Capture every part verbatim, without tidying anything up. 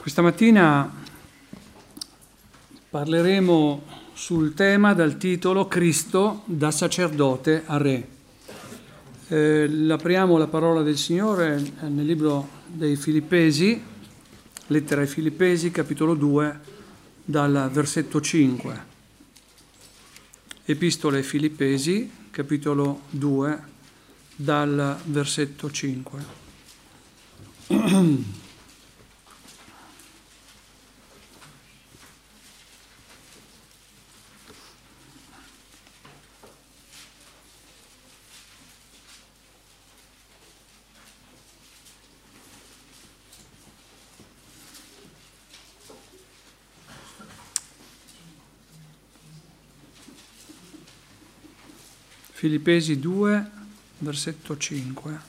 Questa mattina parleremo sul tema dal titolo Cristo da sacerdote a re. Eh, apriamo la parola del Signore nel libro dei Filippesi, lettera ai Filippesi, capitolo due, dal versetto cinque. Epistola ai Filippesi, capitolo due, dal versetto cinque. Filippesi due, versetto cinque.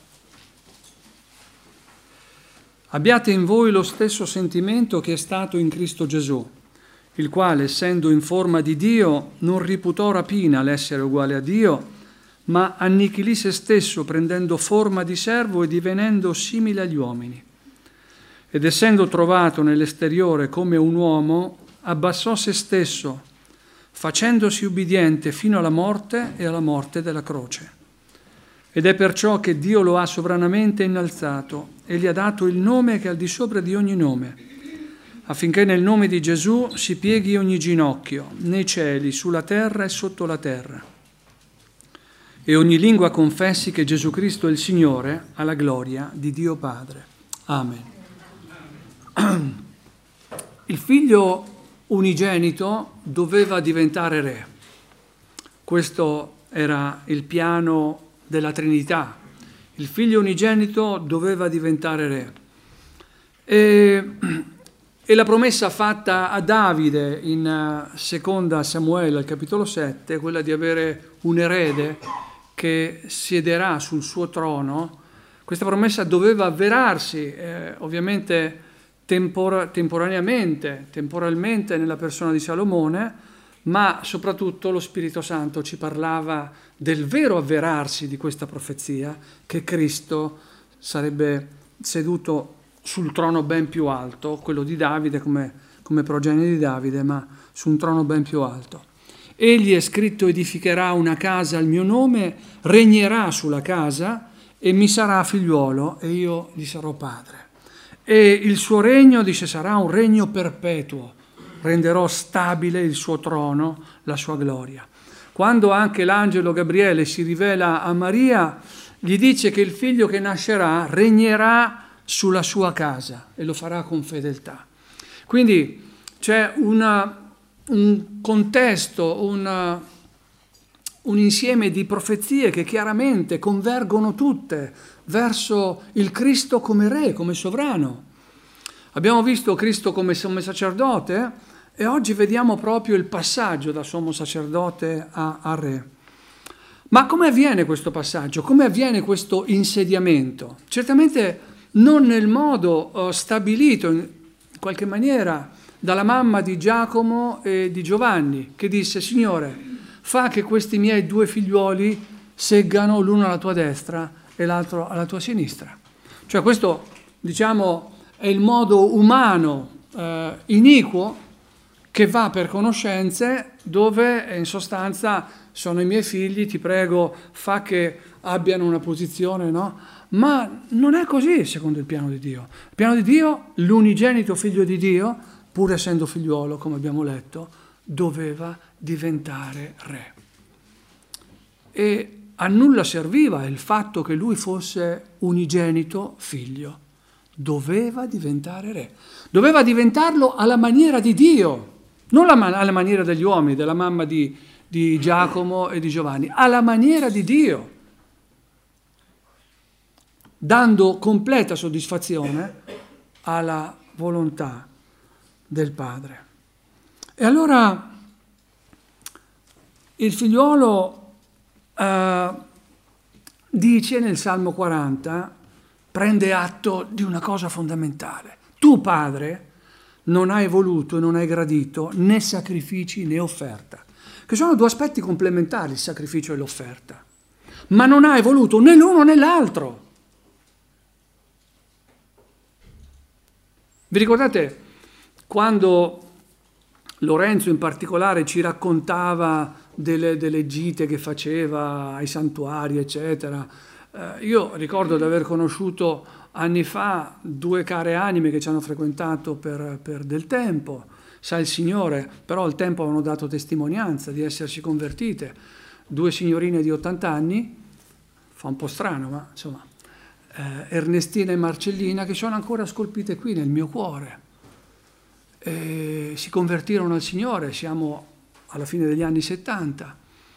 Abbiate in voi lo stesso sentimento che è stato in Cristo Gesù, il quale, essendo in forma di Dio, non riputò rapina l'essere uguale a Dio, ma annichilì se stesso, prendendo forma di servo e divenendo simile agli uomini. Ed essendo trovato nell'esteriore come un uomo, abbassò se stesso, facendosi ubbidiente fino alla morte e alla morte della croce. Ed è perciò che Dio lo ha sovranamente innalzato e gli ha dato il nome che è al di sopra di ogni nome, affinché nel nome di Gesù si pieghi ogni ginocchio, nei cieli, sulla terra e sotto la terra, e ogni lingua confessi che Gesù Cristo è il Signore, alla gloria di Dio Padre. Amen. Il figlio unigenito doveva diventare re. Questo era il piano della Trinità. Il figlio unigenito doveva diventare re. E, e la promessa fatta a Davide in seconda Samuele, al capitolo sette, quella di avere un erede che siederà sul suo trono, questa promessa doveva avverarsi, eh, ovviamente Tempor- temporaneamente, temporalmente nella persona di Salomone, ma soprattutto lo Spirito Santo ci parlava del vero avverarsi di questa profezia, che Cristo sarebbe seduto sul trono ben più alto, quello di Davide come, come progenie di Davide, ma su un trono ben più alto. Egli è scritto: edificherà una casa al mio nome, regnerà sulla casa e mi sarà figliuolo e io gli sarò padre. E il suo regno, dice, sarà un regno perpetuo, renderò stabile il suo trono, la sua gloria. Quando anche l'angelo Gabriele si rivela a Maria, gli dice che il figlio che nascerà regnerà sulla sua casa e lo farà con fedeltà. Quindi c'è una, un contesto, una, un insieme di profezie che chiaramente convergono tutte verso il Cristo come re, come sovrano. Abbiamo visto Cristo come sommo sacerdote e oggi vediamo proprio il passaggio da sommo sacerdote a, a re. Ma come avviene questo passaggio? Come avviene questo insediamento? Certamente non nel modo uh, stabilito in qualche maniera dalla mamma di Giacomo e di Giovanni, che disse: Signore, fa che questi miei due figliuoli seggano l'uno alla tua destra e l'altro alla tua sinistra. Cioè questo, diciamo, è il modo umano, eh, iniquo, che va per conoscenze, dove in sostanza sono i miei figli, ti prego, fa che abbiano una posizione, no? Ma non è così secondo il piano di Dio. Il piano di Dio, l'unigenito figlio di Dio, pur essendo figliuolo, come abbiamo letto, doveva diventare re. E a nulla serviva il fatto che lui fosse unigenito figlio. Doveva diventare re. Doveva diventarlo alla maniera di Dio, non alla maniera degli uomini, della mamma di, di Giacomo e di Giovanni, alla maniera di Dio, dando completa soddisfazione alla volontà del Padre. E allora il figliuolo Uh, dice nel Salmo quaranta, prende atto di una cosa fondamentale. Tu, Padre, non hai voluto e non hai gradito né sacrifici né offerta, che sono due aspetti complementari, il sacrificio e l'offerta, ma non hai voluto né l'uno né l'altro. Vi ricordate quando Lorenzo in particolare ci raccontava delle, delle gite che faceva ai santuari, eccetera, eh, io ricordo di aver conosciuto anni fa due care anime che ci hanno frequentato per, per del tempo, sa il Signore, però al tempo avevano dato testimonianza di essersi convertite, due signorine di ottanta anni, fa un po' strano, ma insomma, eh, Ernestina e Marcellina, che sono ancora scolpite qui nel mio cuore. E si convertirono al Signore, siamo alla fine degli anni settanta.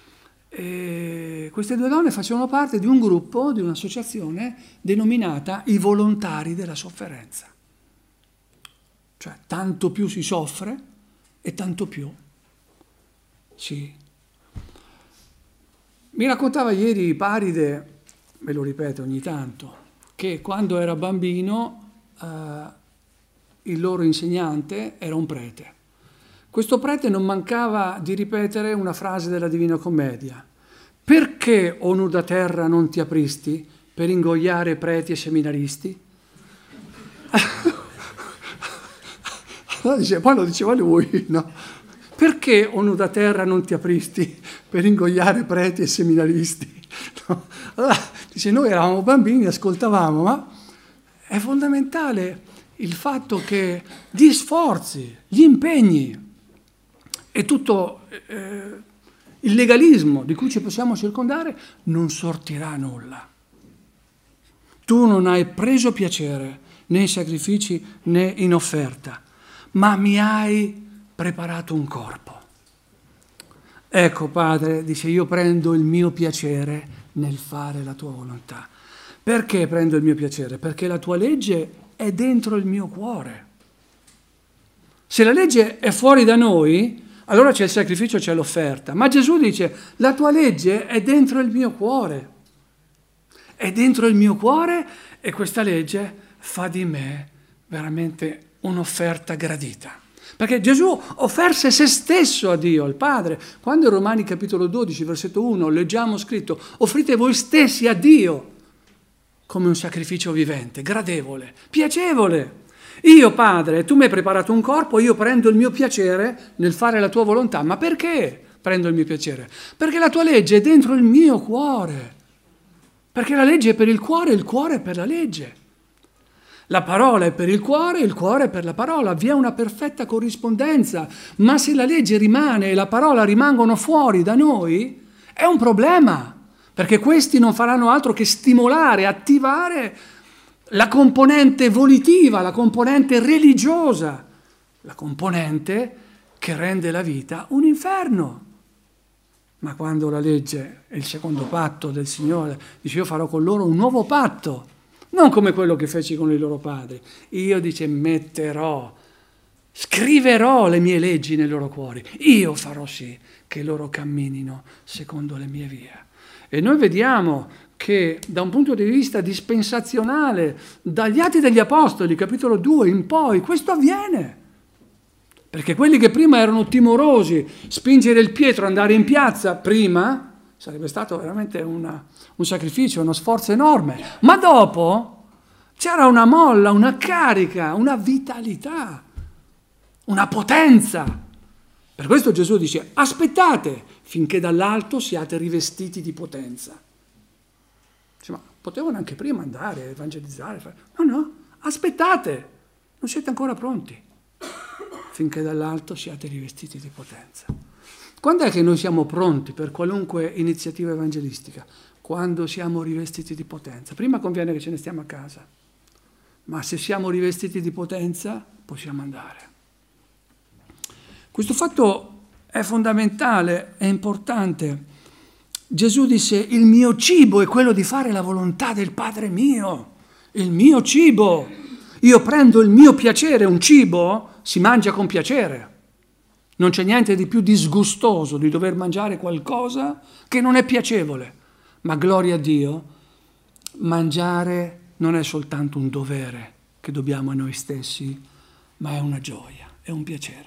E queste due donne facevano parte di un gruppo, di un'associazione denominata i Volontari della Sofferenza. Cioè, tanto più si soffre e tanto più si... Mi raccontava ieri Paride, me lo ripeto ogni tanto, che quando era bambino eh, il loro insegnante era un prete. Questo prete non mancava di ripetere una frase della Divina Commedia. Perché, o nuda terra, non ti apristi per ingoiare preti e seminaristi? Poi lo diceva lui, no? Perché, o nuda terra, non ti apristi per ingoiare preti e seminaristi? No? Allora, dice, noi eravamo bambini, ascoltavamo, ma è fondamentale il fatto che gli sforzi, gli impegni e tutto eh, il legalismo di cui ci possiamo circondare non sortirà nulla. Tu non hai preso piacere né in sacrifici né in offerta, ma mi hai preparato un corpo. Ecco, Padre, dice, io prendo il mio piacere nel fare la tua volontà. Perché prendo il mio piacere? Perché la tua legge è dentro il mio cuore. Se la legge è fuori da noi, allora c'è il sacrificio, c'è l'offerta. Ma Gesù dice, la tua legge è dentro il mio cuore. È dentro il mio cuore e questa legge fa di me veramente un'offerta gradita. Perché Gesù offerse se stesso a Dio, al Padre. Quando in Romani capitolo dodici, versetto uno, leggiamo scritto, offrite voi stessi a Dio come un sacrificio vivente, gradevole, piacevole. Io, Padre, tu mi hai preparato un corpo, io prendo il mio piacere nel fare la tua volontà. Ma perché prendo il mio piacere? Perché la tua legge è dentro il mio cuore. Perché la legge è per il cuore, il cuore è per la legge. La parola è per il cuore, il cuore è per la parola. Vi è una perfetta corrispondenza. Ma se la legge rimane e la parola rimangono fuori da noi, è un problema. Perché questi non faranno altro che stimolare, attivare la componente volitiva, la componente religiosa, la componente che rende la vita un inferno. Ma quando la legge è il secondo patto del Signore, dice io farò con loro un nuovo patto, non come quello che feci con i loro padri. Io, dice, metterò, scriverò le mie leggi nei loro cuori. Io farò sì che loro camminino secondo le mie vie. E noi vediamo che da un punto di vista dispensazionale, dagli Atti degli Apostoli, capitolo due in poi, questo avviene. Perché quelli che prima erano timorosi, spingere il Pietro, andare in piazza, prima sarebbe stato veramente una, un sacrificio, uno sforzo enorme. Ma dopo c'era una molla, una carica, una vitalità, una potenza. Per questo Gesù dice, aspettate finché dall'alto siate rivestiti di potenza. Dice, ma potevano anche prima andare a evangelizzare. Fare... No, no, aspettate, non siete ancora pronti. Finché dall'alto siate rivestiti di potenza. Quando è che noi siamo pronti per qualunque iniziativa evangelistica? Quando siamo rivestiti di potenza. Prima conviene che ce ne stiamo a casa, ma se siamo rivestiti di potenza possiamo andare. Questo fatto è fondamentale, è importante. Gesù disse, il mio cibo è quello di fare la volontà del Padre mio, il mio cibo. Io prendo il mio piacere, un cibo si mangia con piacere. Non c'è niente di più disgustoso di dover mangiare qualcosa che non è piacevole. Ma gloria a Dio, mangiare non è soltanto un dovere che dobbiamo a noi stessi, ma è una gioia, è un piacere.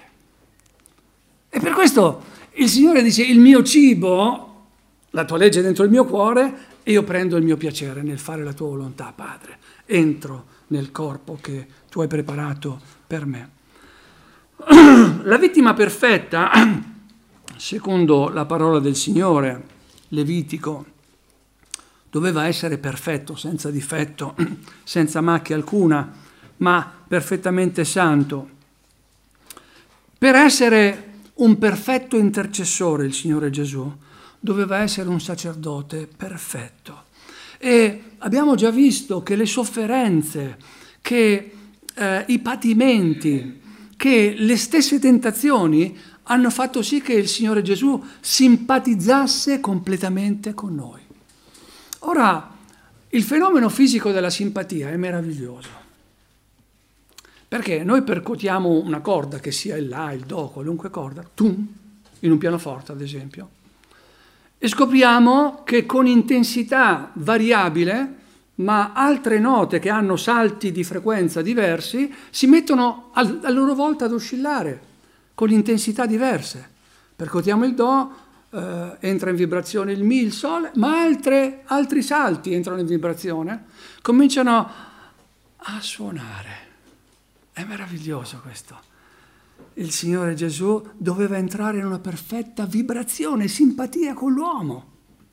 E per questo il Signore dice, il mio cibo, la tua legge è dentro il mio cuore, e io prendo il mio piacere nel fare la tua volontà, Padre. Entro nel corpo che tu hai preparato per me. La vittima perfetta, secondo la parola del Signore, Levitico, doveva essere perfetto, senza difetto, senza macchia alcuna, ma perfettamente santo. Per essere un perfetto intercessore, il Signore Gesù doveva essere un sacerdote perfetto. E abbiamo già visto che le sofferenze, che eh, i patimenti, che le stesse tentazioni hanno fatto sì che il Signore Gesù simpatizzasse completamente con noi. Ora, il fenomeno fisico della simpatia è meraviglioso, perché noi percuotiamo una corda, che sia il La, il Do, qualunque corda, tum, in un pianoforte ad esempio, e scopriamo che con intensità variabile, ma altre note che hanno salti di frequenza diversi, si mettono a loro volta ad oscillare con intensità diverse. Percuotiamo il Do, eh, entra in vibrazione il Mi, il Sol, ma altre, altri salti entrano in vibrazione, cominciano a suonare. È meraviglioso questo. Il Signore Gesù doveva entrare in una perfetta vibrazione, simpatia con l'uomo.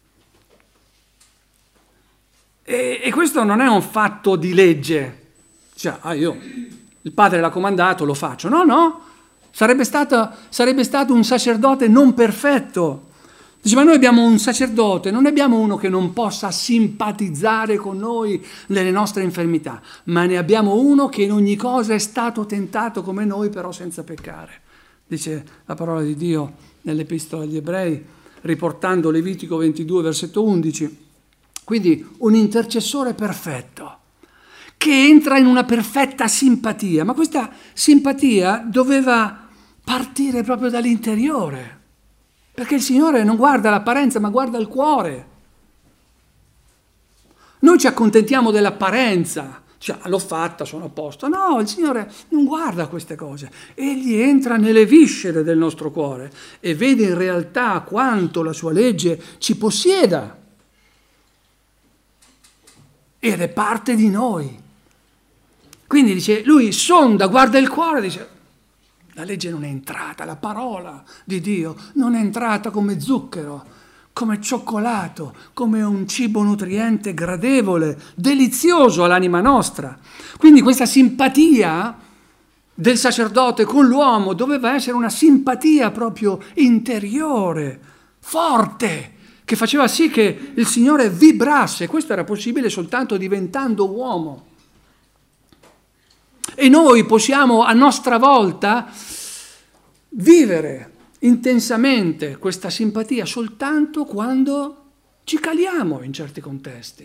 E, e questo non è un fatto di legge. Cioè, ah, io, il Padre l'ha comandato, lo faccio. No, no, sarebbe stato, sarebbe stato un sacerdote non perfetto. Dice, ma noi abbiamo un sacerdote, non abbiamo uno che non possa simpatizzare con noi nelle nostre infermità, ma ne abbiamo uno che in ogni cosa è stato tentato come noi, però senza peccare. Dice la parola di Dio nell'Epistola agli Ebrei, riportando Levitico ventidue, versetto undici. Quindi un intercessore perfetto, che entra in una perfetta simpatia, ma questa simpatia doveva partire proprio dall'interiore. Perché il Signore non guarda l'apparenza, ma guarda il cuore. Noi ci accontentiamo dell'apparenza, cioè l'ho fatta, sono a posto. No, il Signore non guarda queste cose. Egli entra nelle viscere del nostro cuore e vede in realtà quanto la sua legge ci possieda. Ed è parte di noi. Quindi dice, lui sonda, guarda il cuore, dice, la legge non è entrata, la parola di Dio non è entrata come zucchero, come cioccolato, come un cibo nutriente gradevole, delizioso all'anima nostra. Quindi questa simpatia del sacerdote con l'uomo doveva essere una simpatia proprio interiore, forte, che faceva sì che il Signore vibrasse. Questo era possibile soltanto diventando uomo. E noi possiamo a nostra volta vivere intensamente questa simpatia soltanto quando ci caliamo in certi contesti.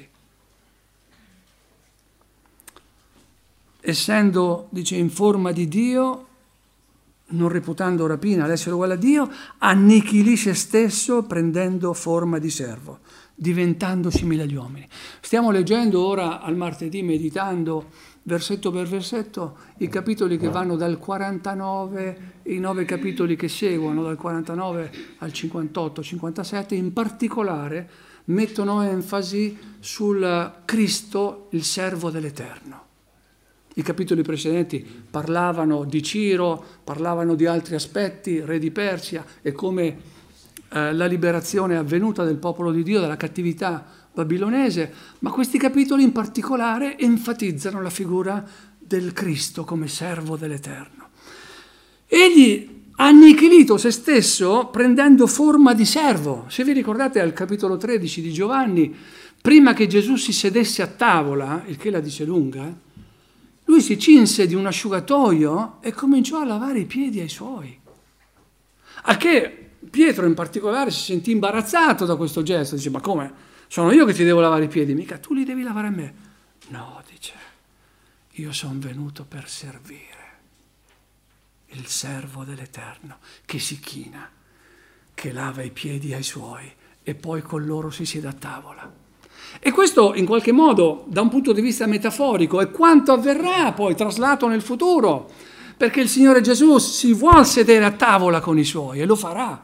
Essendo, dice, in forma di Dio, non reputando rapina l'essere uguale a Dio, annichilì se stesso prendendo forma di servo, diventando simile agli uomini. Stiamo leggendo ora al martedì, meditando versetto per versetto i capitoli che vanno dal quarantanove, i nove capitoli che seguono, dal quarantanove al cinquantotto cinquantasette, in particolare mettono enfasi sul Cristo, il servo dell'Eterno. I capitoli precedenti parlavano di Ciro, parlavano di altri aspetti, re di Persia, e come eh, la liberazione avvenuta del popolo di Dio dalla cattività babilonese, ma questi capitoli in particolare enfatizzano la figura del Cristo come servo dell'Eterno. Egli ha annichilito se stesso prendendo forma di servo. Se vi ricordate al capitolo tredici di Giovanni, prima che Gesù si sedesse a tavola, il che la dice lunga, lui si cinse di un asciugatoio e cominciò a lavare i piedi ai suoi. A che Pietro in particolare si sentì imbarazzato da questo gesto, dice, ma come? Sono io che ti devo lavare i piedi, mica tu li devi lavare a me. No, dice, io sono venuto per servire il servo dell'Eterno, che si china, che lava i piedi ai suoi e poi con loro si siede a tavola. E questo in qualche modo, da un punto di vista metaforico, è quanto avverrà poi traslato nel futuro, perché il Signore Gesù si vuol sedere a tavola con i suoi e lo farà.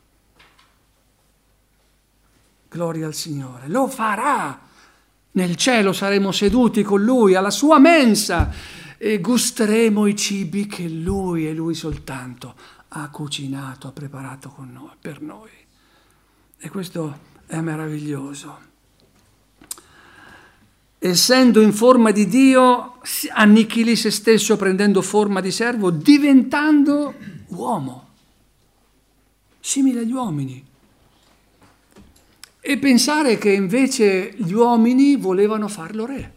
Gloria al Signore, lo farà. Nel cielo saremo seduti con Lui alla sua mensa e gusteremo i cibi che Lui e Lui soltanto ha cucinato, ha preparato con noi, per noi. E questo è meraviglioso. Essendo in forma di Dio, annichilì se stesso prendendo forma di servo, diventando uomo, simile agli uomini. E pensare che invece gli uomini volevano farlo re.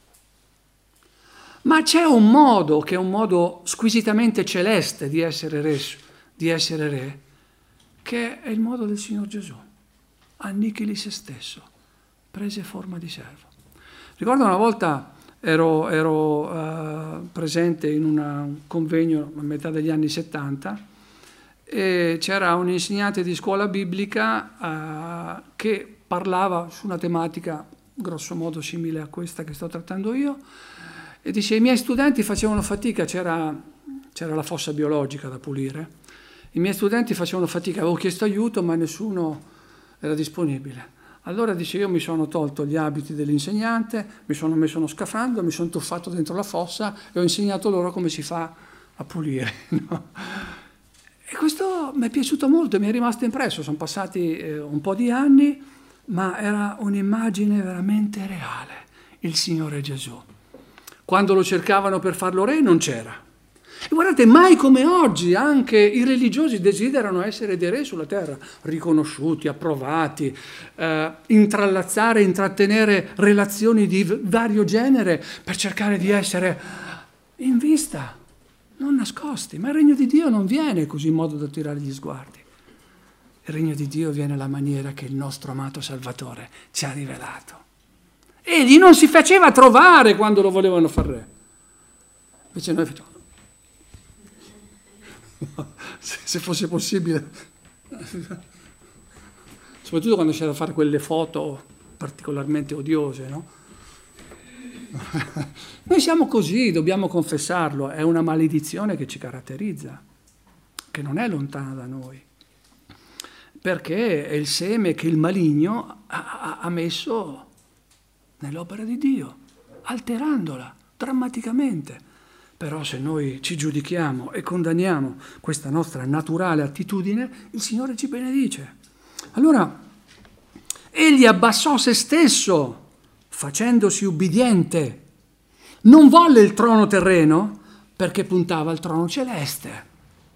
Ma c'è un modo, che è un modo squisitamente celeste di essere re, di essere re, che è il modo del Signor Gesù. Annichilì se stesso, prese forma di servo. Ricordo una volta ero, ero uh, presente in una, un convegno a metà degli anni settanta e c'era un insegnante di scuola biblica uh, che parlava su una tematica grosso modo simile a questa che sto trattando io e dice: i miei studenti facevano fatica, c'era, c'era la fossa biologica da pulire, i miei studenti facevano fatica, avevo chiesto aiuto ma nessuno era disponibile. Allora dice, io mi sono tolto gli abiti dell'insegnante, mi sono messo uno scafandro, mi sono tuffato dentro la fossa e ho insegnato loro come si fa a pulire. No? E questo mi è piaciuto molto, mi è rimasto impresso, sono passati eh, un po' di anni, ma era un'immagine veramente reale, il Signore Gesù. Quando lo cercavano per farlo re non c'era. E guardate, mai come oggi anche i religiosi desiderano essere dei re sulla terra, riconosciuti, approvati, eh, intrallazzare, intrattenere relazioni di vario genere per cercare di essere in vista, non nascosti. Ma il regno di Dio non viene così in modo da attirare gli sguardi. Il regno di Dio viene alla maniera che il nostro amato Salvatore ci ha rivelato. Egli non si faceva trovare quando lo volevano far re. Invece noi facciamo. Se fosse possibile, soprattutto quando c'è da fare quelle foto particolarmente odiose, no? Noi siamo così, dobbiamo confessarlo, è una maledizione che ci caratterizza, che non è lontana da noi, perché è il seme che il maligno ha, ha messo nell'opera di Dio, alterandola drammaticamente. Però se noi ci giudichiamo e condanniamo questa nostra naturale attitudine, il Signore ci benedice. Allora, egli abbassò se stesso, facendosi ubbidiente. Non volle il trono terreno perché puntava al trono celeste,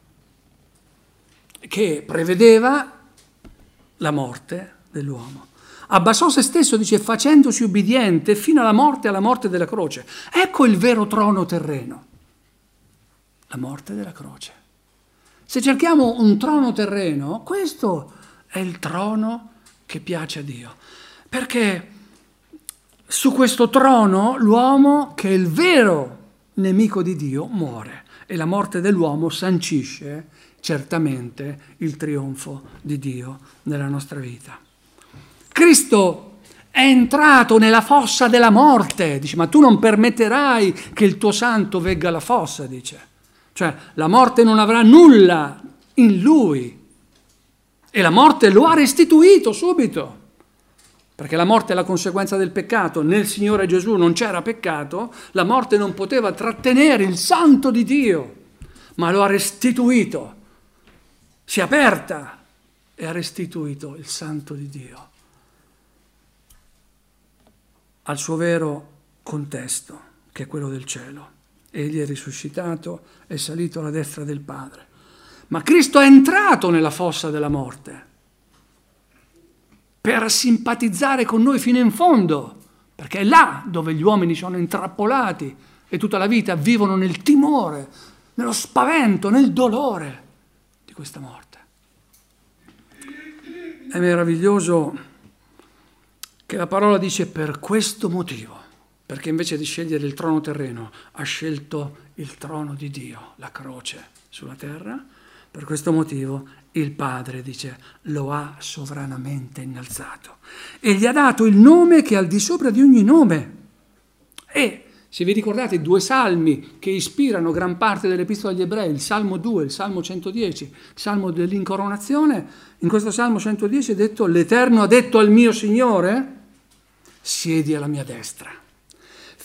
che prevedeva la morte dell'uomo. Abbassò se stesso, dice, facendosi ubbidiente fino alla morte, alla morte della croce. Ecco il vero trono terreno. La morte della croce. Se cerchiamo un trono terreno, questo è il trono che piace a Dio, perché su questo trono l'uomo, che è il vero nemico di Dio, muore e la morte dell'uomo sancisce certamente il trionfo di Dio nella nostra vita. Cristo è entrato nella fossa della morte, dice, ma tu non permetterai che il tuo santo vegga alla fossa, dice. Cioè, la morte non avrà nulla in lui. E la morte lo ha restituito subito. Perché la morte è la conseguenza del peccato. Nel Signore Gesù non c'era peccato, la morte non poteva trattenere il santo di Dio, ma lo ha restituito. Si è aperta e ha restituito il santo di Dio al suo vero contesto, che è quello del cielo. Egli è risuscitato, è salito alla destra del Padre. Ma Cristo è entrato nella fossa della morte per simpatizzare con noi fino in fondo, perché è là dove gli uomini sono intrappolati e tutta la vita vivono nel timore, nello spavento, nel dolore di questa morte. È meraviglioso che la parola dice per questo motivo, perché invece di scegliere il trono terreno ha scelto il trono di Dio, la croce sulla terra. Per questo motivo il Padre, dice, lo ha sovranamente innalzato e gli ha dato il nome che è al di sopra di ogni nome. E se vi ricordate i due salmi che ispirano gran parte dell'Epistola agli Ebrei, il Salmo due, il Salmo centodieci, il Salmo dell'incoronazione, in questo Salmo centodieci è detto: l'Eterno ha detto al mio Signore, siedi alla mia destra,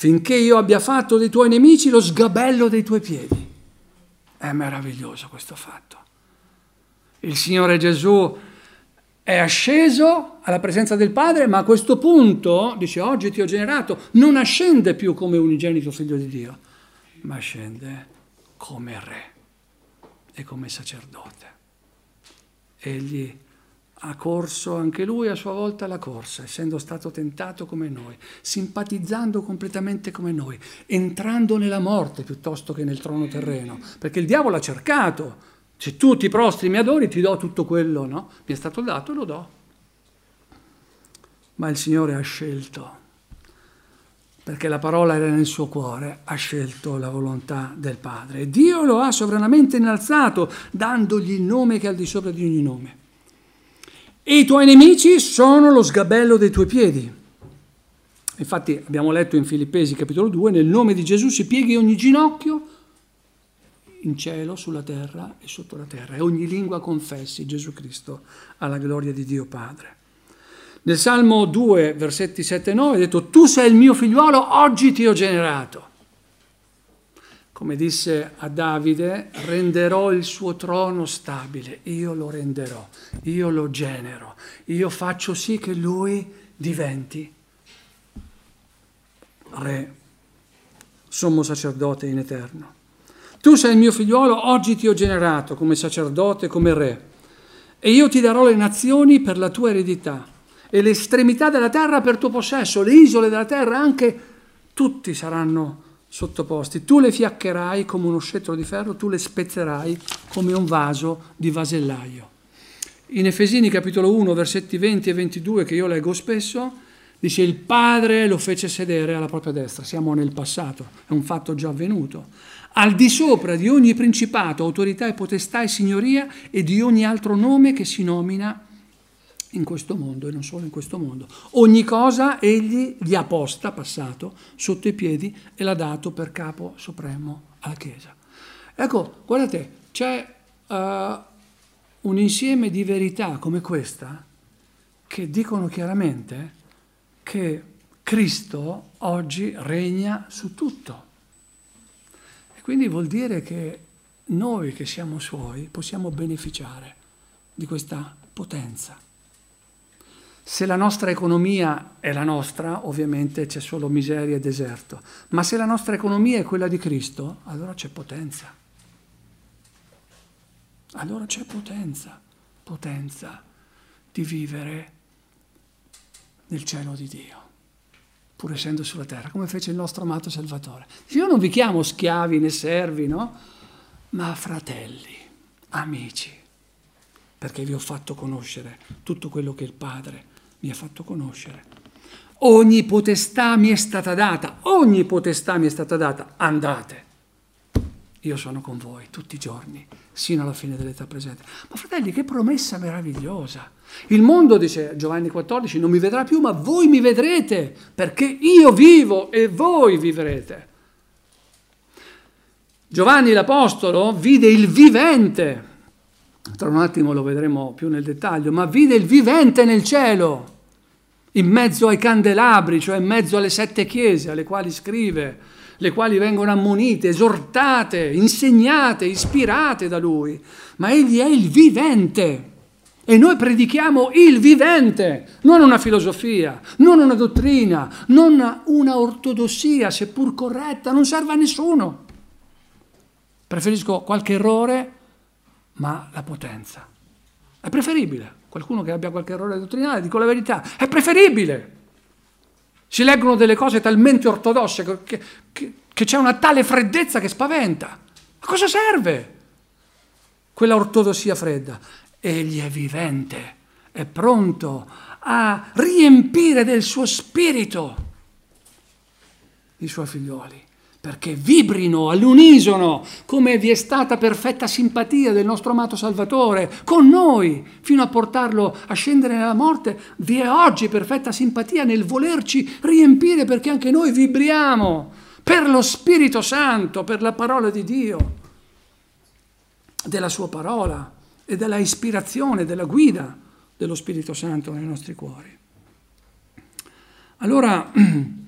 finché io abbia fatto dei tuoi nemici lo sgabello dei tuoi piedi. È meraviglioso questo fatto. Il Signore Gesù è asceso alla presenza del Padre, ma a questo punto, dice, oggi ti ho generato, non ascende più come unigenito figlio di Dio, ma scende come re e come sacerdote. Egli ha corso anche lui a sua volta la corsa, essendo stato tentato come noi, simpatizzando completamente come noi, entrando nella morte piuttosto che nel trono terreno, perché il diavolo ha cercato. Se tu ti prostri e mi adori, ti do tutto quello, no? Mi è stato dato, lo do. Ma il Signore ha scelto, perché la parola era nel suo cuore, ha scelto la volontà del Padre. E Dio lo ha sovranamente innalzato, dandogli il nome che è al di sopra di ogni nome. E i tuoi nemici sono lo sgabello dei tuoi piedi. Infatti abbiamo letto in Filippesi capitolo due, nel nome di Gesù si pieghi ogni ginocchio, in cielo, sulla terra e sotto la terra, e ogni lingua confessi Gesù Cristo alla gloria di Dio Padre. Nel Salmo due, versetti sette e nove, è detto, tu sei il mio figliuolo, oggi ti ho generato. Come disse a Davide, renderò il suo trono stabile, io lo renderò, io lo genero, io faccio sì che lui diventi re, sommo sacerdote in eterno. Tu sei il mio figliuolo, oggi ti ho generato come sacerdote, come re, e io ti darò le nazioni per la tua eredità e le estremità della terra per tuo possesso, le isole della terra anche tutti saranno sottoposti. Tu le fiaccherai come uno scettro di ferro, tu le spezzerai come un vaso di vasellaio. In Efesini capitolo uno, versetti venti e ventidue, che io leggo spesso, dice il Padre lo fece sedere alla propria destra. Siamo nel passato, è un fatto già avvenuto. Al di sopra di ogni principato, autorità e potestà e signoria e di ogni altro nome che si nomina in questo mondo e non solo in questo mondo. Ogni cosa egli gli ha posta, passato, sotto i piedi e l'ha dato per capo supremo alla Chiesa. Ecco, guardate, c'è uh, un insieme di verità come questa che dicono chiaramente che Cristo oggi regna su tutto. Quindi vuol dire che noi che siamo suoi possiamo beneficiare di questa potenza. Se la nostra economia è la nostra, ovviamente c'è solo miseria e deserto. Ma se la nostra economia è quella di Cristo, allora c'è potenza. Allora c'è potenza, potenza di vivere nel cielo di Dio, pur essendo sulla terra, come fece il nostro amato Salvatore. Io non vi chiamo schiavi né servi, no? Ma fratelli, amici, perché vi ho fatto conoscere tutto quello che il Padre mi ha fatto conoscere. Ogni potestà mi è stata data, ogni potestà mi è stata data, andate. Io sono con voi tutti i giorni, sino alla fine dell'età presente. Ma fratelli, che promessa meravigliosa! Il mondo, dice Giovanni quattordici, non mi vedrà più, ma voi mi vedrete, perché io vivo e voi vivrete. Giovanni l'Apostolo vide il vivente, tra un attimo lo vedremo più nel dettaglio, ma vide il vivente nel cielo, in mezzo ai candelabri, cioè in mezzo alle sette chiese alle quali scrive, le quali vengono ammonite, esortate, insegnate, ispirate da lui. Ma egli è il vivente e noi predichiamo il vivente, non una filosofia, non una dottrina, non una ortodossia, seppur corretta, non serve a nessuno. Preferisco qualche errore, ma la potenza. È preferibile. Qualcuno che abbia qualche errore dottrinale, dico la verità, è preferibile. Si leggono delle cose talmente ortodosse che, che, che c'è una tale freddezza che spaventa. A cosa serve quella ortodossia fredda? Egli è vivente, è pronto a riempire del suo spirito i suoi figlioli, perché vibrino all'unisono, come vi è stata perfetta simpatia del nostro amato Salvatore con noi, fino a portarlo a scendere nella morte. Vi è oggi perfetta simpatia nel volerci riempire, perché anche noi vibriamo per lo Spirito Santo, per la parola di Dio, della sua parola e della ispirazione, della guida dello Spirito Santo nei nostri cuori. Allora,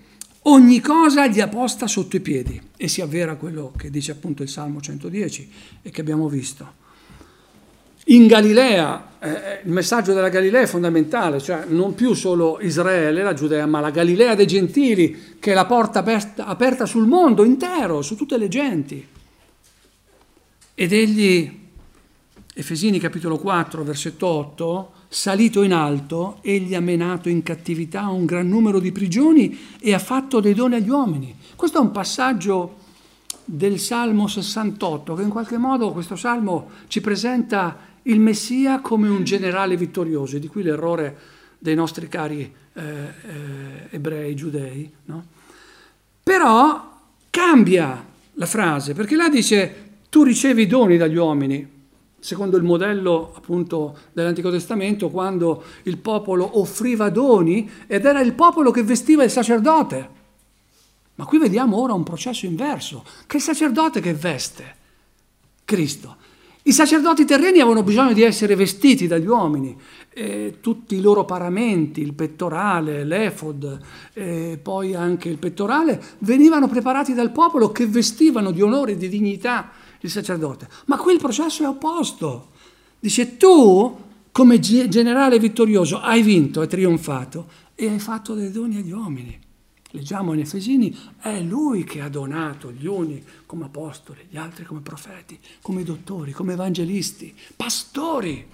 ogni cosa gli è posta sotto i piedi, e si avvera quello che dice appunto il Salmo centodieci e che abbiamo visto. In Galilea, eh, il messaggio della Galilea è fondamentale, cioè non più solo Israele, la Giudea, ma la Galilea dei Gentili, che è la porta aperta, aperta sul mondo intero, su tutte le genti. Ed egli, Efesini capitolo quattro, versetto otto, salito in alto, egli ha menato in cattività un gran numero di prigioni e ha fatto dei doni agli uomini. Questo è un passaggio del Salmo sessantotto, che in qualche modo questo Salmo ci presenta il Messia come un generale vittorioso, e di qui l'errore dei nostri cari eh, eh, ebrei, giudei, no? Però cambia la frase, perché là dice tu ricevi i doni dagli uomini, secondo il modello appunto dell'Antico Testamento, quando il popolo offriva doni ed era il popolo che vestiva il sacerdote. Ma qui vediamo ora un processo inverso, che è il sacerdote che veste Cristo. I sacerdoti terreni avevano bisogno di essere vestiti dagli uomini, e tutti i loro paramenti, il pettorale, l'efod, e poi anche il pettorale, venivano preparati dal popolo che vestivano di onore e di dignità il sacerdote. Ma qui il processo è opposto. Dice tu, come generale vittorioso, hai vinto, hai trionfato e hai fatto dei doni agli uomini. Leggiamo in Efesini, è lui che ha donato gli uni come apostoli, gli altri come profeti, come dottori, come evangelisti, pastori.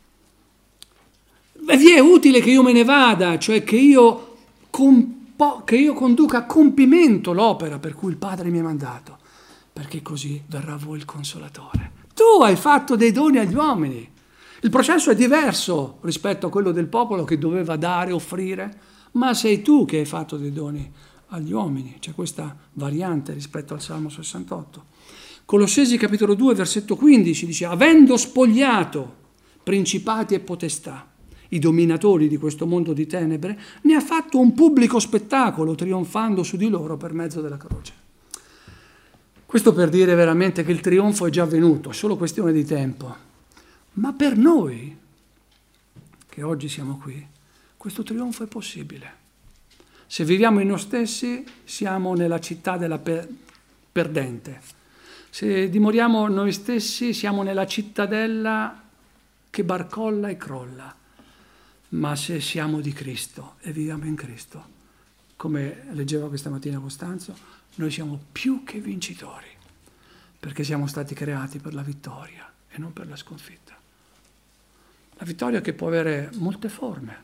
E vi è utile che io me ne vada, cioè che io, compo- che io conduca a compimento l'opera per cui il Padre mi ha mandato, perché così verrà a voi il Consolatore. Tu hai fatto dei doni agli uomini. Il processo è diverso rispetto a quello del popolo che doveva dare, offrire, ma sei tu che hai fatto dei doni agli uomini. C'è questa variante rispetto al Salmo sessantotto. Colossesi capitolo due, versetto quindici, dice avendo spogliato principati e potestà, i dominatori di questo mondo di tenebre, ne ha fatto un pubblico spettacolo, trionfando su di loro per mezzo della croce. Questo per dire veramente che il trionfo è già avvenuto, è solo questione di tempo. Ma per noi, che oggi siamo qui, questo trionfo è possibile. Se viviamo in noi stessi, siamo nella città della per- perdente. Se dimoriamo noi stessi, siamo nella cittadella che barcolla e crolla. Ma se siamo di Cristo e viviamo in Cristo, come leggeva questa mattina Costanzo, noi siamo più che vincitori, perché siamo stati creati per la vittoria e non per la sconfitta. La vittoria che può avere molte forme,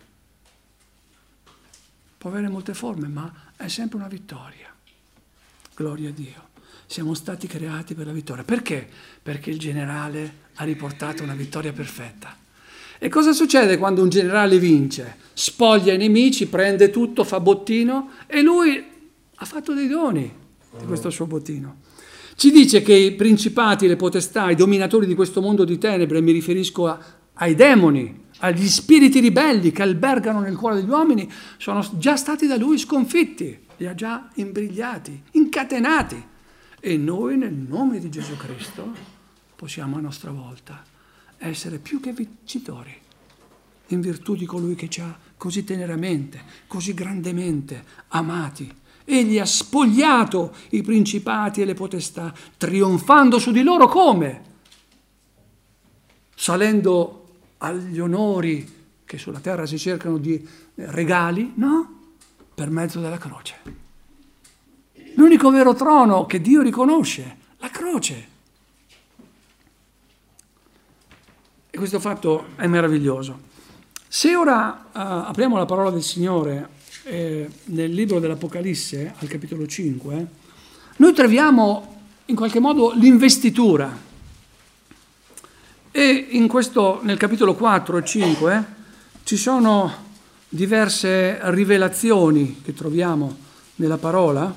può avere molte forme, ma è sempre una vittoria. Gloria a Dio. Siamo stati creati per la vittoria. Perché? Perché il generale ha riportato una vittoria perfetta. E cosa succede quando un generale vince? Spoglia i nemici, prende tutto, fa bottino, e lui ha fatto dei doni di questo suo bottino. Ci dice che i principati, le potestà, i dominatori di questo mondo di tenebre, mi riferisco a, ai demoni, agli spiriti ribelli che albergano nel cuore degli uomini, sono già stati da lui sconfitti, li ha già imbrigliati, incatenati. E noi nel nome di Gesù Cristo possiamo a nostra volta essere più che vincitori, in virtù di colui che ci ha così teneramente, così grandemente amati. Egli ha spogliato i principati e le potestà, trionfando su di loro come? Salendo agli onori che sulla terra si cercano di regali, no? Per mezzo della croce. L'unico vero trono che Dio riconosce, la croce. E questo fatto è meraviglioso. Se ora uh, apriamo la parola del Signore eh, nel libro dell'Apocalisse, al capitolo cinque, noi troviamo in qualche modo l'investitura. E in questo, nel capitolo quattro e cinque, ci sono diverse rivelazioni che troviamo nella parola.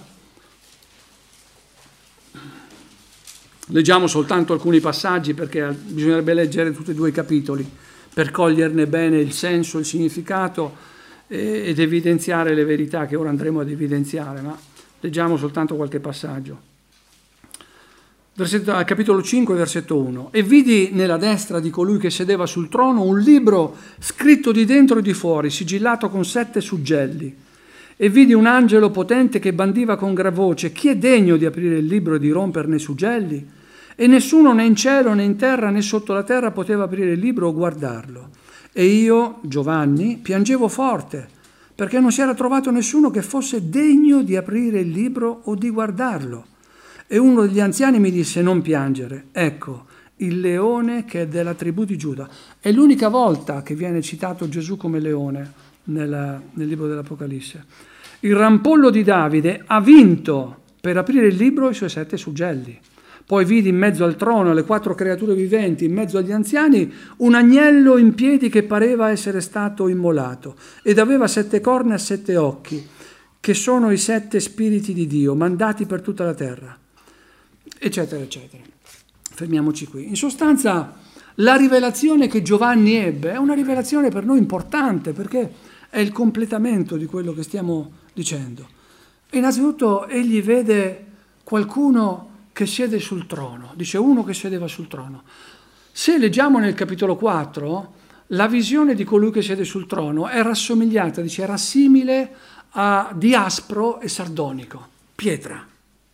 Leggiamo soltanto alcuni passaggi perché bisognerebbe leggere tutti e due i capitoli per coglierne bene il senso, il significato ed evidenziare le verità che ora andremo ad evidenziare, ma leggiamo soltanto qualche passaggio. Versetto, capitolo cinque, versetto uno. E vidi nella destra di colui che sedeva sul trono un libro scritto di dentro e di fuori, sigillato con sette suggelli. E vidi un angelo potente che bandiva con gran voce: chi è degno di aprire il libro e di romperne i suggelli? E nessuno né in cielo né in terra né sotto la terra poteva aprire il libro o guardarlo. E io, Giovanni, piangevo forte, perché non si era trovato nessuno che fosse degno di aprire il libro o di guardarlo. E uno degli anziani mi disse: non piangere, ecco, il leone che è della tribù di Giuda. È l'unica volta che viene citato Gesù come leone nel, nel libro dell'Apocalisse. Il rampollo di Davide ha vinto per aprire il libro e i suoi sette suggelli. Poi vidi in mezzo al trono le quattro creature viventi, in mezzo agli anziani, un agnello in piedi che pareva essere stato immolato ed aveva sette corna e sette occhi, che sono i sette spiriti di Dio, mandati per tutta la terra, eccetera, eccetera. Fermiamoci qui. In sostanza, la rivelazione che Giovanni ebbe è una rivelazione per noi importante, perché è il completamento di quello che stiamo dicendo. Innanzitutto, egli vede qualcuno che siede sul trono, dice uno che sedeva sul trono. Se leggiamo nel capitolo quattro, la visione di colui che siede sul trono è rassomigliata, dice, era simile a di aspro e sardonico, pietra.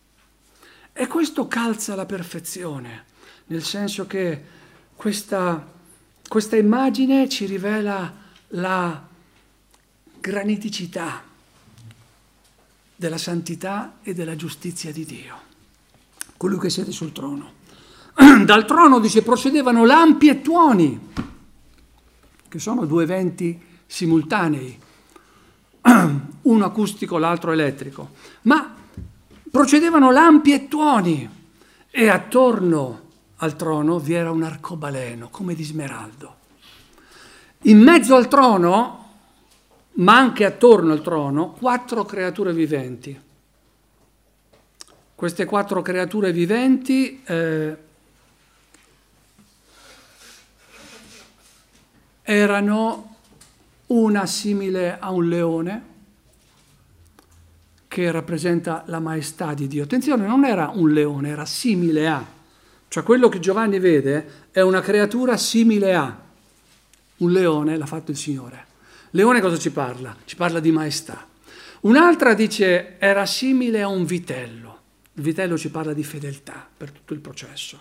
E questo calza alla perfezione, nel senso che questa, questa immagine ci rivela la graniticità della santità e della giustizia di Dio. Colui che siede sul trono. Dal trono, dice, procedevano lampi e tuoni, che sono due venti simultanei, uno acustico, l'altro elettrico, ma procedevano lampi e tuoni, e attorno al trono vi era un arcobaleno, come di smeraldo. In mezzo al trono, ma anche attorno al trono, quattro creature viventi. Queste quattro creature viventi eh, erano una simile a un leone, che rappresenta la maestà di Dio. Attenzione, non era un leone, era simile a. Cioè quello che Giovanni vede è una creatura simile a. Un leone l'ha fatto il Signore. Leone cosa ci parla? Ci parla di maestà. Un'altra dice era simile a un vitello. Il vitello ci parla di fedeltà per tutto il processo.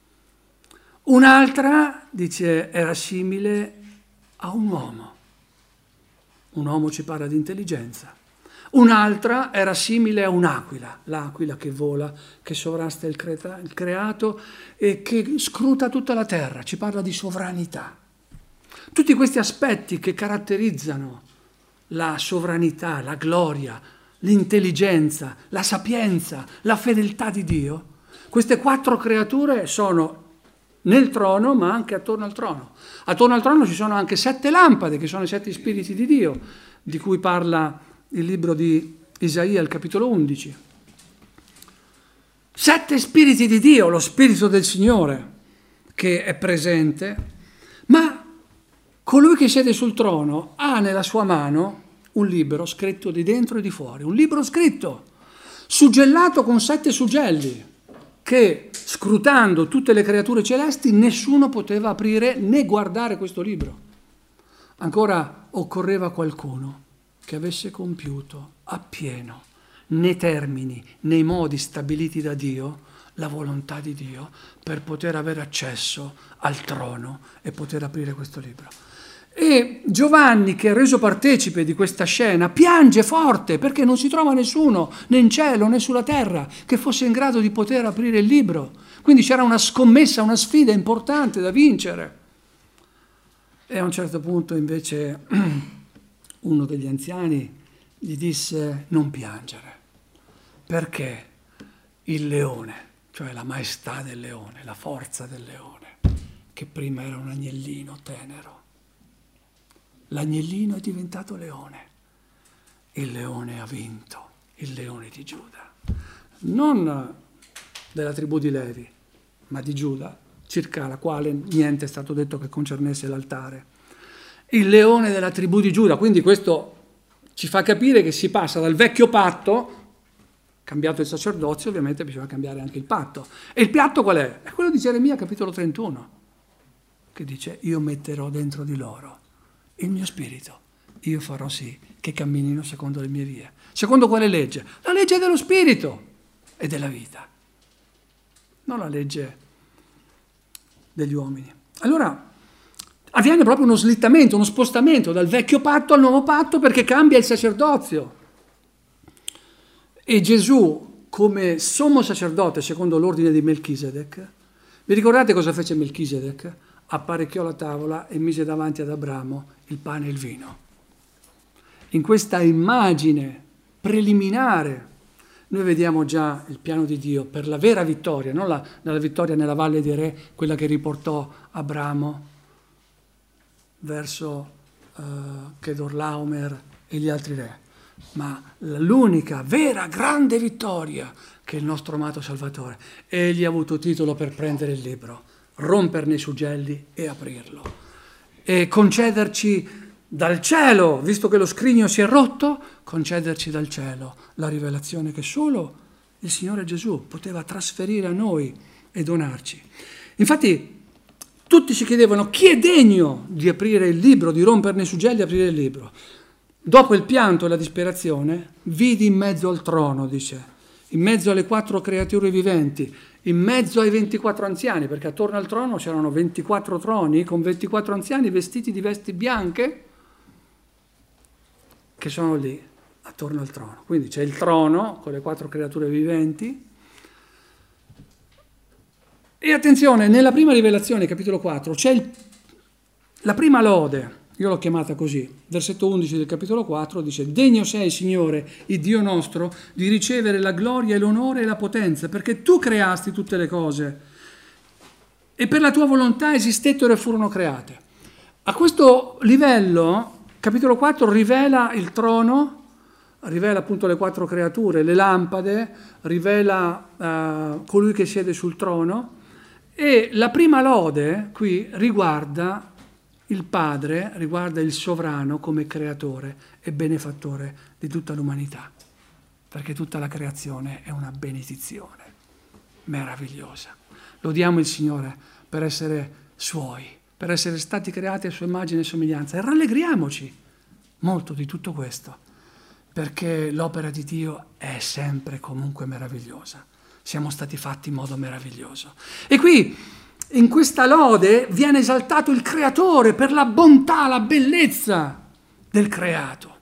Un'altra dice era simile a un uomo. Un uomo ci parla di intelligenza. Un'altra era simile a un'aquila, l'aquila che vola, che sovrasta il, creta, il creato e che scruta tutta la terra, ci parla di sovranità. Tutti questi aspetti che caratterizzano la sovranità, la gloria, l'intelligenza, la sapienza, la fedeltà di Dio, queste quattro creature sono nel trono ma anche attorno al trono. Attorno al trono ci sono anche sette lampade, che sono i sette spiriti di Dio, di cui parla il libro di Isaia, il capitolo undici. Sette spiriti di Dio, lo spirito del Signore che è presente, ma colui che siede sul trono ha nella sua mano un libro scritto di dentro e di fuori, un libro scritto, suggellato con sette suggelli, che scrutando tutte le creature celesti nessuno poteva aprire né guardare questo libro. Ancora occorreva qualcuno che avesse compiuto appieno, nei termini, nei modi stabiliti da Dio, la volontà di Dio, per poter avere accesso al trono e poter aprire questo libro. E Giovanni, che è reso partecipe di questa scena, piange forte perché non si trova nessuno, né in cielo né sulla terra, che fosse in grado di poter aprire il libro. Quindi c'era una scommessa, una sfida importante da vincere. E a un certo punto invece uno degli anziani gli disse: non piangere, perché il leone, cioè la maestà del leone, la forza del leone, che prima era un agnellino tenero, l'agnellino è diventato leone, il leone ha vinto, il leone di Giuda, non della tribù di Levi, ma di Giuda, circa la quale niente è stato detto che concernesse l'altare. Il leone della tribù di Giuda, quindi questo ci fa capire che si passa dal vecchio patto, cambiato il sacerdozio, ovviamente bisogna cambiare anche il patto. E il patto qual è? È quello di Geremia, capitolo trentuno, che dice: io metterò dentro di loro il mio spirito io farò sì che camminino secondo le mie vie. Secondo quale legge? La legge dello Spirito e della vita, non la legge degli uomini. Allora avviene proprio uno slittamento, uno spostamento dal vecchio patto al nuovo patto, perché cambia il sacerdozio. E Gesù, come sommo sacerdote secondo l'ordine di Melchisedec, vi ricordate cosa fece Melchisedec? Apparecchiò la tavola e mise davanti ad Abramo il pane e il vino. In questa immagine preliminare noi vediamo già il piano di Dio per la vera vittoria, non la, la vittoria nella Valle dei Re, quella che riportò Abramo verso uh, Chedorlaomer e gli altri re, ma l'unica vera grande vittoria che il nostro amato Salvatore. Egli ha avuto titolo per prendere il libro, romperne i suggelli e aprirlo e concederci dal cielo, visto che lo scrigno si è rotto, concederci dal cielo la rivelazione che solo il Signore Gesù poteva trasferire a noi e donarci. Infatti tutti si chiedevano chi è degno di aprire il libro, di romperne i suggelli e aprire il libro. Dopo il pianto e la disperazione, vidi in mezzo al trono, dice, in mezzo alle quattro creature viventi, in mezzo ai ventiquattro anziani, perché attorno al trono c'erano ventiquattro troni con ventiquattro anziani vestiti di vesti bianche che sono lì attorno al trono. Quindi c'è il trono con le quattro creature viventi. E attenzione, nella prima rivelazione, capitolo quattro, c'è il, la prima lode, io l'ho chiamata così, versetto undici del capitolo quattro, dice: degno sei, Signore, il Dio nostro, di ricevere la gloria e l'onore e la potenza, perché tu creasti tutte le cose e per la tua volontà esistettero e furono create. A questo livello, capitolo quattro rivela il trono, rivela appunto le quattro creature, le lampade, rivela uh, colui che siede sul trono, e la prima lode qui riguarda il Padre, riguarda il Sovrano come creatore e benefattore di tutta l'umanità, perché tutta la creazione è una benedizione meravigliosa. Lodiamo il Signore per essere Suoi, per essere stati creati a sua immagine e somiglianza, e rallegriamoci molto di tutto questo, perché l'opera di Dio è sempre comunque meravigliosa. Siamo stati fatti in modo meraviglioso. E qui, in questa lode, viene esaltato il Creatore per la bontà, la bellezza del creato.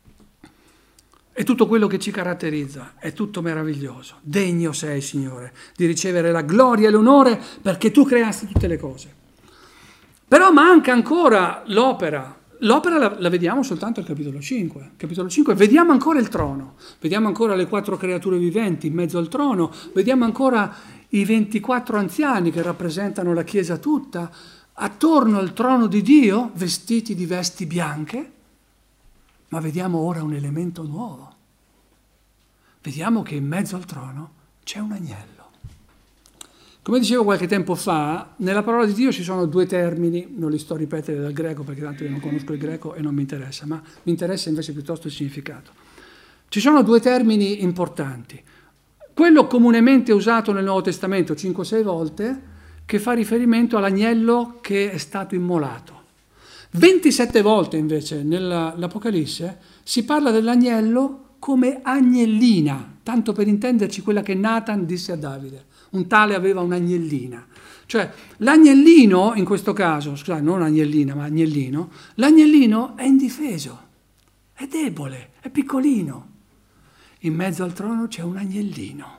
E tutto quello che ci caratterizza è tutto meraviglioso. Degno sei, Signore, di ricevere la gloria e l'onore, perché tu creasti tutte le cose. Però manca ancora l'opera. L'opera la, la vediamo soltanto al capitolo cinque. Capitolo cinque, vediamo ancora il trono, vediamo ancora le quattro creature viventi in mezzo al trono, vediamo ancora i ventiquattro anziani che rappresentano la Chiesa tutta, attorno al trono di Dio, vestiti di vesti bianche, ma vediamo ora un elemento nuovo. Vediamo che in mezzo al trono c'è un agnello. Come dicevo qualche tempo fa, nella parola di Dio ci sono due termini, non li sto a ripetere dal greco perché tanto io non conosco il greco e non mi interessa, ma mi interessa invece piuttosto il significato. Ci sono due termini importanti. Quello comunemente usato nel Nuovo Testamento cinque sei volte, che fa riferimento all'agnello che è stato immolato. ventisette volte invece nell'Apocalisse si parla dell'agnello come agnellina, tanto per intenderci quella che Nathan disse a Davide. Un tale aveva un'agnellina. Cioè, l'agnellino, in questo caso, scusate, non agnellina, ma agnellino, l'agnellino è indifeso, è debole, è piccolino. In mezzo al trono c'è un agnellino.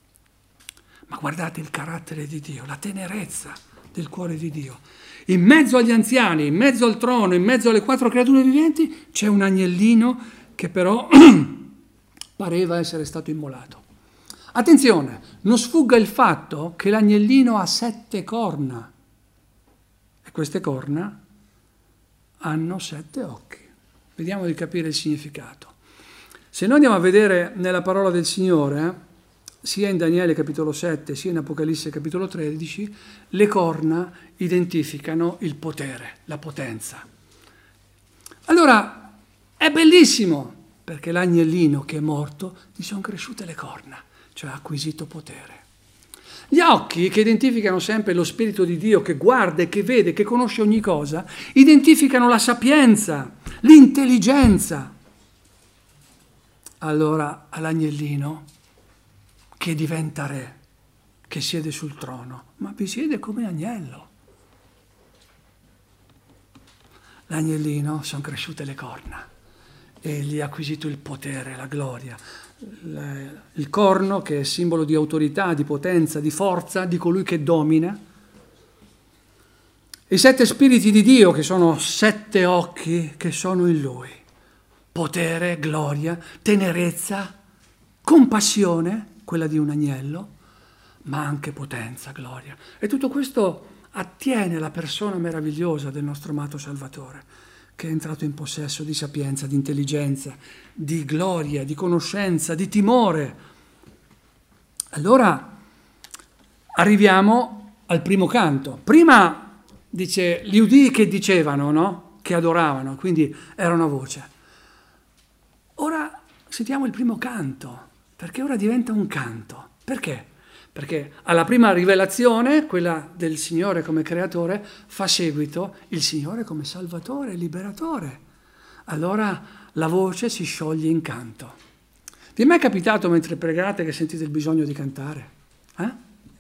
Ma guardate il carattere di Dio, la tenerezza del cuore di Dio. In mezzo agli anziani, in mezzo al trono, in mezzo alle quattro creature viventi, c'è un agnellino che però pareva essere stato immolato. Attenzione, non sfugga il fatto che l'agnellino ha sette corna e queste corna hanno sette occhi. Vediamo di capire il significato. Se noi andiamo a vedere nella parola del Signore, sia in Daniele capitolo sette, sia in Apocalisse capitolo tredici, le corna identificano il potere, la potenza. Allora, è bellissimo, perché l'agnellino che è morto gli sono cresciute le corna, cioè ha acquisito potere. Gli occhi, che identificano sempre lo Spirito di Dio, che guarda e che vede, che conosce ogni cosa, identificano la sapienza, l'intelligenza. Allora all'agnellino che diventa re, che siede sul trono, ma vi siede come agnello. L'agnellino sono cresciute le corna e gli ha acquisito il potere, la gloria. Il corno che è simbolo di autorità, di potenza, di forza, di colui che domina. I sette spiriti di Dio che sono sette occhi che sono in lui. Potere, gloria, tenerezza, compassione, quella di un agnello, ma anche potenza, gloria. E tutto questo attiene alla persona meravigliosa del nostro amato Salvatore, che è entrato in possesso di sapienza, di intelligenza, di gloria, di conoscenza, di timore. Allora arriviamo al primo canto. Prima dice gli udii che dicevano, no? Che adoravano, quindi era una voce. Ora sentiamo il primo canto, perché ora diventa un canto. Perché? Perché alla prima rivelazione, quella del Signore come creatore, fa seguito il Signore come salvatore e liberatore. Allora la voce si scioglie in canto. Vi è mai capitato mentre pregate che sentite il bisogno di cantare? Eh?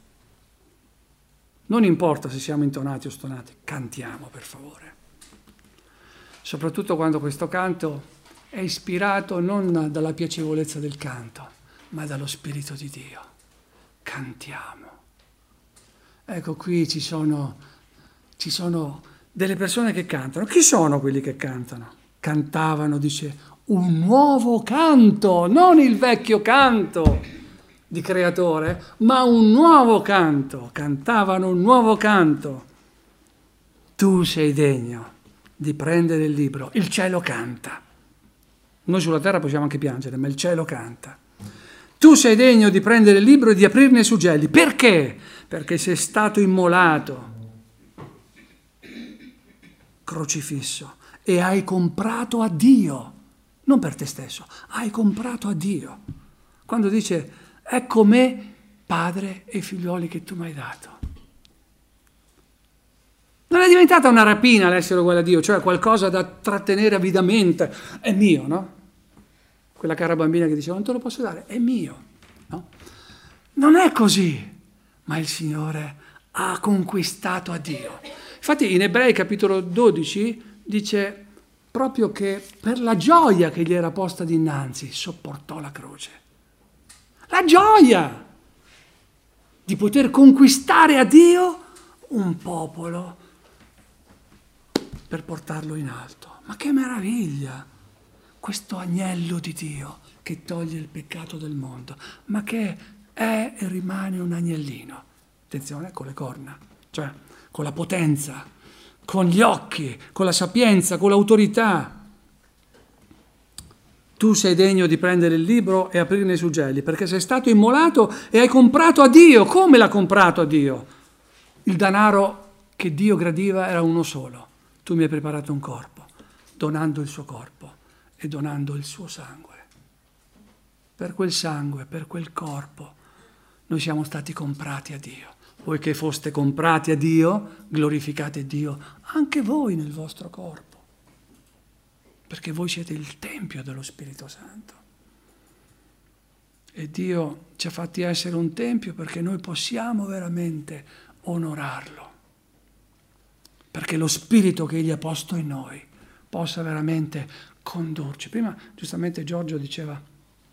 Non importa se siamo intonati o stonati, cantiamo per favore. Soprattutto quando questo canto è ispirato non dalla piacevolezza del canto, ma dallo Spirito di Dio. Cantiamo. Ecco, qui ci sono, ci sono delle persone che cantano. Chi sono quelli che cantano? Cantavano, dice, un nuovo canto, non il vecchio canto di creatore, ma un nuovo canto. Cantavano un nuovo canto. Tu sei degno di prendere il libro. Il cielo canta. Noi sulla terra possiamo anche piangere, ma il cielo canta. Tu sei degno di prendere il libro e di aprirne i suggelli. Perché? Perché sei stato immolato, crocifisso, e hai comprato a Dio, non per te stesso, hai comprato a Dio. Quando dice, ecco me, padre e figlioli che tu mi hai dato. Non è diventata una rapina l'essere uguale a Dio, cioè qualcosa da trattenere avidamente. È mio, no? Quella cara bambina che diceva, non te lo posso dare, è mio. No? Non è così, ma il Signore ha conquistato a Dio. Infatti in Ebrei capitolo dodici dice proprio che per la gioia che gli era posta dinanzi sopportò la croce. La gioia di poter conquistare a Dio un popolo per portarlo in alto. Ma che meraviglia! Questo agnello di Dio che toglie il peccato del mondo, ma che è e rimane un agnellino. Attenzione, con le corna, cioè con la potenza, con gli occhi, con la sapienza, con l'autorità. Tu sei degno di prendere il libro e aprirne i suggelli, perché sei stato immolato e hai comprato a Dio. Come l'ha comprato a Dio? Il denaro che Dio gradiva era uno solo. Tu mi hai preparato un corpo, donando il suo corpo e donando il suo sangue. Per quel sangue, per quel corpo, noi siamo stati comprati a Dio. Voi che foste comprati a Dio, glorificate Dio anche voi nel vostro corpo, perché voi siete il tempio dello Spirito Santo. E Dio ci ha fatti essere un tempio perché noi possiamo veramente onorarlo, perché lo Spirito che Egli ha posto in noi possa veramente condurci. Prima giustamente Giorgio diceva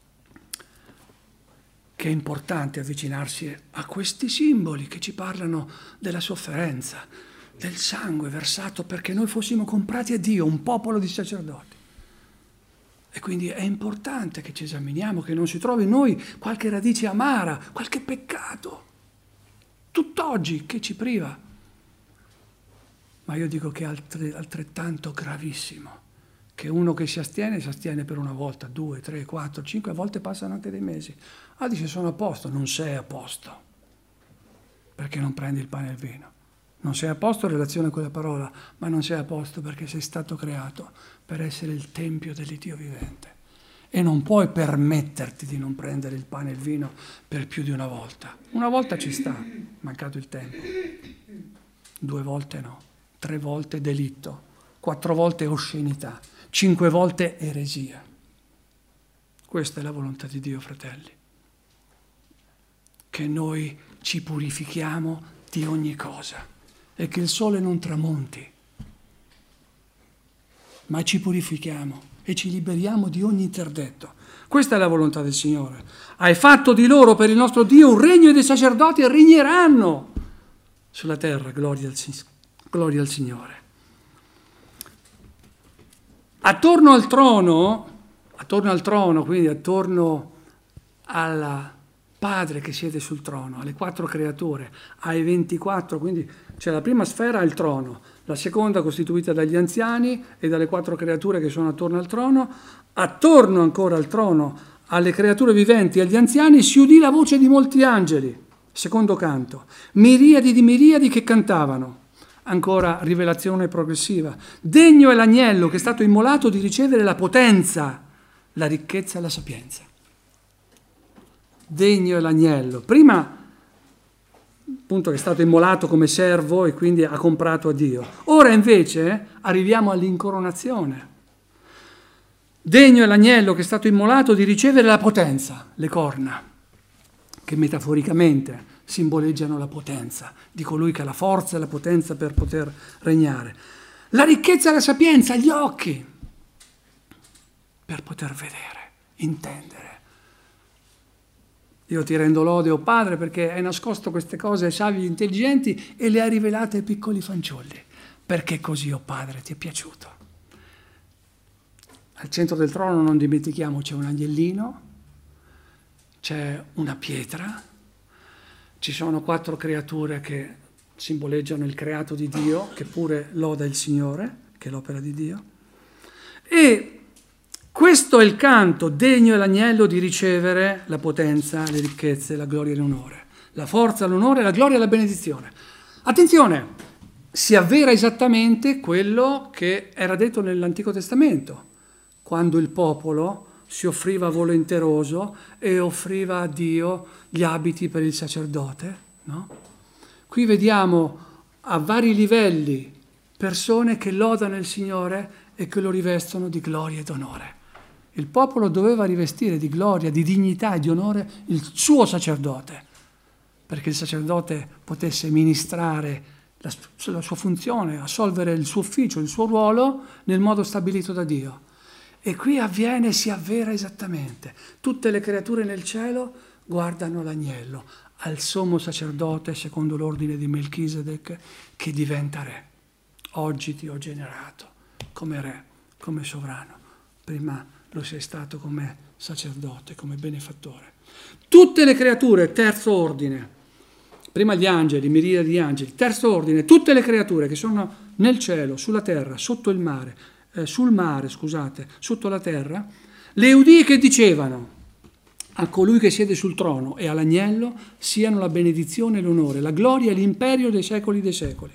che è importante avvicinarsi a questi simboli che ci parlano della sofferenza, del sangue versato perché noi fossimo comprati a Dio, un popolo di sacerdoti. E quindi è importante che ci esaminiamo, che non si trovi in noi qualche radice amara, qualche peccato, tutt'oggi che ci priva. Ma io dico che è altrettanto gravissimo che uno che si astiene, si astiene per una volta, due, tre, quattro, cinque, a volte passano anche dei mesi. Ah, dice, sono a posto. Non sei a posto, perché non prendi il pane e il vino. Non sei a posto in relazione a quella parola, ma non sei a posto perché sei stato creato per essere il tempio dell'Iddio vivente. E non puoi permetterti di non prendere il pane e il vino per più di una volta. Una volta ci sta, mancato il tempo. Due volte no. Tre volte delitto. quattro volte oscenità, cinque volte eresia. Questa è la volontà di Dio, fratelli. Che noi ci purifichiamo di ogni cosa e che il sole non tramonti, ma ci purifichiamo e ci liberiamo di ogni interdetto. Questa è la volontà del Signore. Hai fatto di loro per il nostro Dio un regno dei sacerdoti e regneranno sulla terra. Gloria al, gloria al Signore. Attorno al trono, attorno al trono, quindi attorno al Padre che siede sul trono, alle quattro creature, ai ventiquattro, quindi c'è la prima sfera, il trono, la seconda costituita dagli anziani e dalle quattro creature che sono attorno al trono. Attorno ancora al trono, alle creature viventi e agli anziani, si udì la voce di molti angeli, secondo canto, miriadi di miriadi che cantavano. Ancora rivelazione progressiva. Degno è l'agnello che è stato immolato di ricevere la potenza, la ricchezza e la sapienza. Degno è l'agnello. Prima, appunto, che è stato immolato come servo e quindi ha comprato a Dio. Ora invece arriviamo all'incoronazione. Degno è l'agnello che è stato immolato di ricevere la potenza, le corna, che metaforicamente simboleggiano la potenza di colui che ha la forza e la potenza per poter regnare. La ricchezza e la sapienza, gli occhi, per poter vedere, intendere. Io ti rendo lode, o Padre, perché hai nascosto queste cose ai savi e intelligenti e le hai rivelate ai piccoli fanciulli. Perché così, o Padre, ti è piaciuto. Al centro del trono, non dimentichiamo, c'è un agnellino, c'è una pietra, ci sono quattro creature che simboleggiano il creato di Dio, che pure loda il Signore, che è l'opera di Dio. E questo è il canto, degno è l'agnello di ricevere la potenza, le ricchezze, la gloria e l'onore, la forza, l'onore, la gloria e la benedizione. Attenzione, si avvera esattamente quello che era detto nell'Antico Testamento, quando il popolo si offriva volenteroso e offriva a Dio gli abiti per il sacerdote, no? Qui vediamo a vari livelli persone che lodano il Signore e che lo rivestono di gloria ed onore. Il popolo doveva rivestire di gloria, di dignità e di onore il suo sacerdote, perché il sacerdote potesse ministrare la, la sua funzione, assolvere il suo ufficio, il suo ruolo nel modo stabilito da Dio. E qui avviene, si avvera esattamente. Tutte le creature nel cielo guardano l'agnello, al sommo sacerdote, secondo l'ordine di Melchisedec, che diventa re. Oggi ti ho generato come re, come sovrano. Prima lo sei stato come sacerdote, come benefattore. Tutte le creature, terzo ordine, prima gli angeli, miriadi di angeli, terzo ordine, tutte le creature che sono nel cielo, sulla terra, sotto il mare, eh, sul mare, scusate, sotto la terra, le udì che dicevano: a colui che siede sul trono e all'agnello siano la benedizione e l'onore, la gloria e l'imperio dei secoli dei secoli.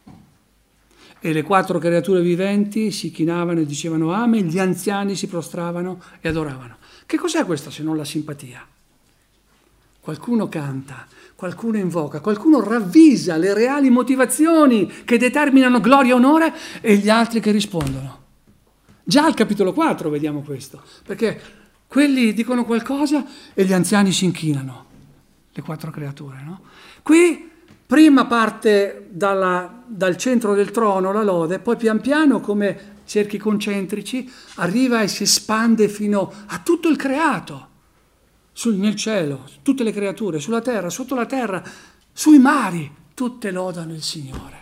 E le quattro creature viventi si chinavano e dicevano amen, gli anziani si prostravano e adoravano. Che cos'è questo se non la simpatia? Qualcuno canta, qualcuno invoca, qualcuno ravvisa le reali motivazioni che determinano gloria e onore e gli altri che rispondono. Già al capitolo quattro vediamo questo, perché quelli dicono qualcosa e gli anziani si inchinano, le quattro creature, no? Qui prima parte dalla, dal centro del trono la lode, poi pian piano, come cerchi concentrici, arriva e si espande fino a tutto il creato, sul, nel cielo, tutte le creature, sulla terra, sotto la terra, sui mari, tutte lodano il Signore.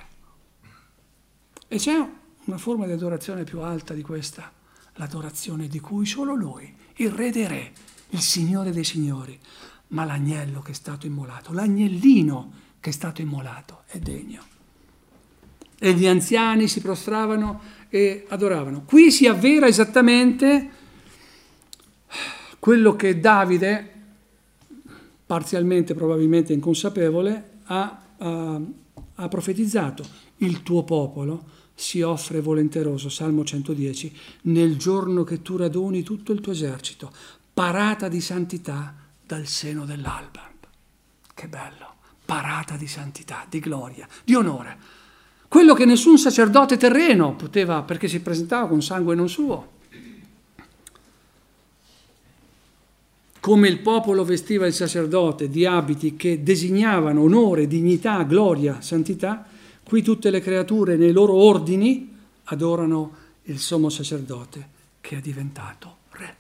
E c'è una forma di adorazione più alta di questa, l'adorazione di cui solo Lui, il Re dei Re, il Signore dei Signori, ma l'agnello che è stato immolato, l'agnellino che è stato immolato, è degno. E gli anziani si prostravano e adoravano. Qui si avvera esattamente quello che Davide, parzialmente probabilmente inconsapevole, ha, ha, ha profetizzato. Il tuo popolo si offre volenteroso, Salmo centodieci, nel giorno che tu raduni tutto il tuo esercito, parata di santità dal seno dell'alba. Che bello! Parata di santità, di gloria, di onore. quello che nessun sacerdote terreno poteva, perché si presentava con sangue non suo. Come il popolo vestiva il sacerdote di abiti che designavano onore, dignità, gloria, santità, qui tutte le creature nei loro ordini adorano il sommo sacerdote che è diventato re.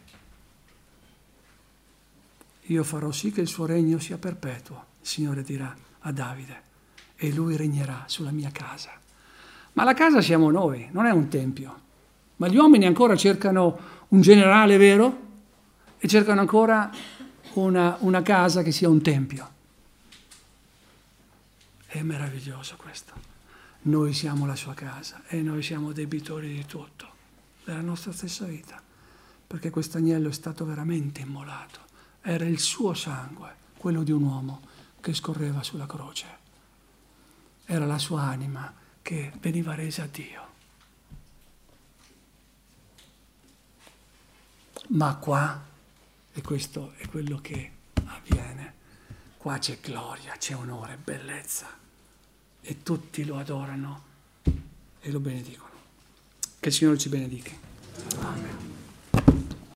Io farò sì che il suo regno sia perpetuo, il Signore dirà a Davide, e lui regnerà sulla mia casa. Ma la casa siamo noi, non è un tempio. Ma gli uomini ancora cercano un generale vero e cercano ancora una, una casa che sia un tempio. È meraviglioso questo. Noi siamo la sua casa e noi siamo debitori di tutto, della nostra stessa vita, perché questo agnello è stato veramente immolato. Era il suo sangue, quello di un uomo che scorreva sulla croce. Era la sua anima che veniva resa a Dio. Ma qua, e questo è quello che avviene, qua c'è gloria, c'è onore, bellezza, e tutti lo adorano e lo benedicono. Che il Signore ci benedica. Amen.